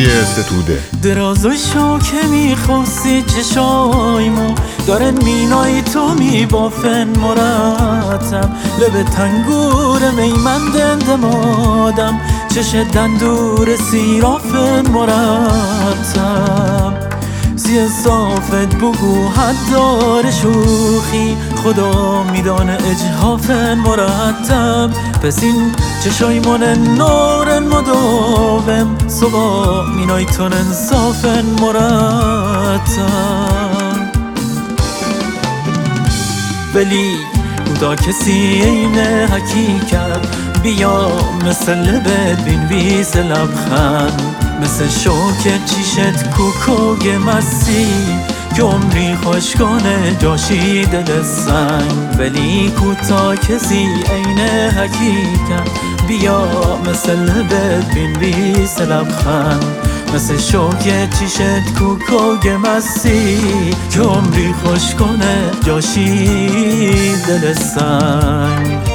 رادیو ستوده درازای شو که میخواستی چشایمو داره مینای تو میبافن مرتب لب تنگور میمندند مادم چش دندور سیرافن مرتب زی صافت بگو حد داره شوخی خدا میدانه اجحافن مرتب پس این چشایمون نورن مداوم صبح مینای تون انصافن مرتب ولی بودا کسی این حقیقت بیا مثل لبت بینویس لبخند مثل شوک چیشت کوکوگ مسی که عمری خوشگانه جاشی دل سنگ ولی کوتا کسی عین حقیقت بیا مثل لبت بینویس لبخند مثل شوک چیشت کوکوگ مسی که عمری خوشگانه جاشی دل سنگ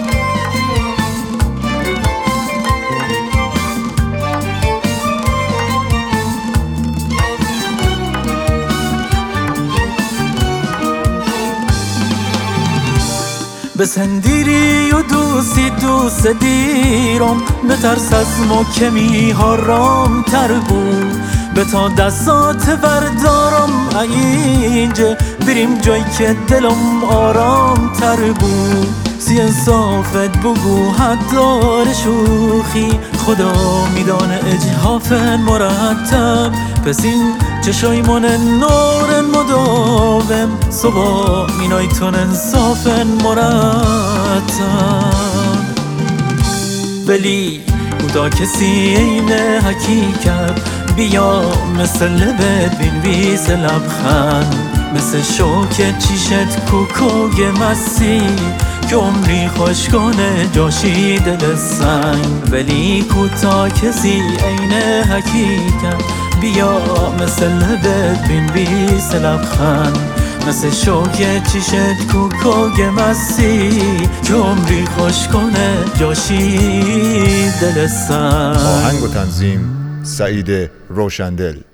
بسندیری و دوست دیرم بترس از محکمی هارام تر بود به تا دستات بردارم اینجا بریم جایی که دلم آرام تر بود سی انصافت بگو حد داره شوخی خدا میدانه اجحافن مرتب پس این چشایمون نورن مداوم صبح مینای تون انصافن مرتب ولی بودا کسی این حقیقت بیا مثل لبت بینویس لبخند مثل شوک چیشت کوکوگ مسی که عمری خوشگانه جاشی دل سنگ ولی کوتا کسی عین حقیقت بیا مثل لبت بینویس لبخند مثل شوک چیشت کوکوگ مسی که عمری خوشگانه جاشی دل سنگ آهنگ و تنظیم سعید روشندل